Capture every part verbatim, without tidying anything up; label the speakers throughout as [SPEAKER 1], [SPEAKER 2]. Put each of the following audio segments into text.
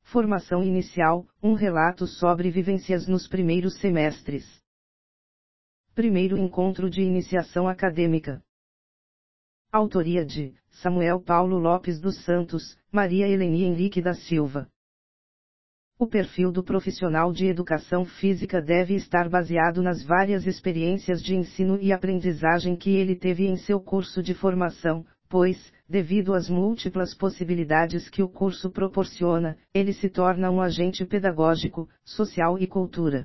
[SPEAKER 1] Formação inicial, um relato sobre vivências nos primeiros semestres. Primeiro encontro de iniciação acadêmica. Autoria de Samuel Paulo Lopes dos Santos, Maria Helene Henrique da Silva. O perfil do profissional de educação física deve estar baseado nas várias experiências de ensino e aprendizagem que ele teve em seu curso de formação, pois, devido às múltiplas possibilidades que o curso proporciona, ele se torna um agente pedagógico, social e cultura.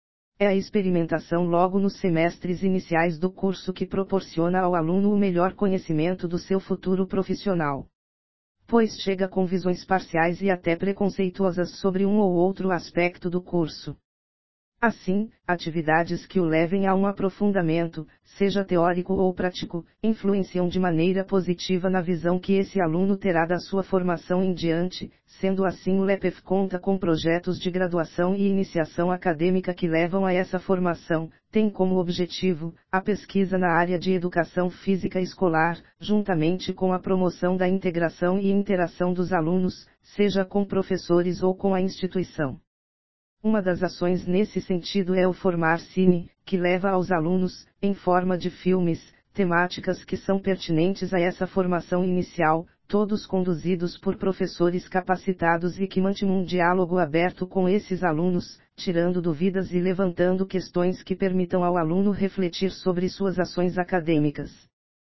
[SPEAKER 1] É a experimentação logo nos semestres iniciais do curso que proporciona ao aluno o melhor conhecimento do seu futuro profissional. Pois chega com visões parciais e até preconceituosas sobre um ou outro aspecto do curso. Assim, atividades que o levem a um aprofundamento, seja teórico ou prático, influenciam de maneira positiva na visão que esse aluno terá da sua formação em diante, sendo assim o LEPEF conta com projetos de graduação e iniciação acadêmica que levam a essa formação, tem como objetivo, a pesquisa na área de educação física escolar, juntamente com a promoção da integração e interação dos alunos, seja com professores ou com a instituição. Uma das ações nesse sentido é o Formar Cine, que leva aos alunos, em forma de filmes, temáticas que são pertinentes a essa formação inicial, todos conduzidos por professores capacitados e que mantêm um diálogo aberto com esses alunos, tirando dúvidas e levantando questões que permitam ao aluno refletir sobre suas ações acadêmicas.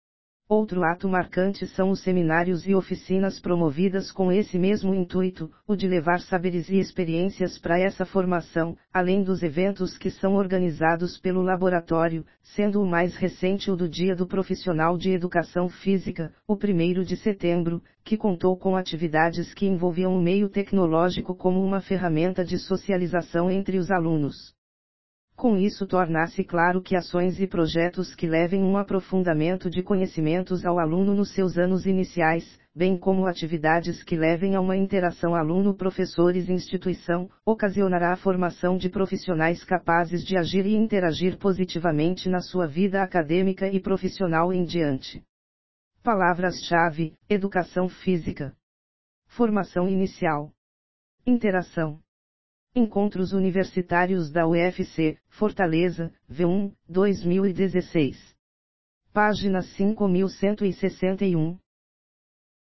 [SPEAKER 1] Outro ato marcante são os seminários e oficinas promovidas com esse mesmo intuito, o de levar saberes e experiências para essa formação, além dos eventos que são organizados pelo laboratório, sendo o mais recente o do Dia do Profissional de Educação Física, o primeiro de setembro, que contou com atividades que envolviam o meio tecnológico como uma ferramenta de socialização entre os alunos. Com isso torna-se claro que ações e projetos que levem um aprofundamento de conhecimentos ao aluno nos seus anos iniciais, bem como atividades que levem a uma interação aluno-professores-instituição, ocasionará a formação de profissionais capazes de agir e interagir positivamente na sua vida acadêmica e profissional em diante. Palavras-chave: educação física, formação inicial, interação. Encontros Universitários da U F C, Fortaleza, V um, dois mil e dezesseis. Página cinco mil cento e sessenta e um.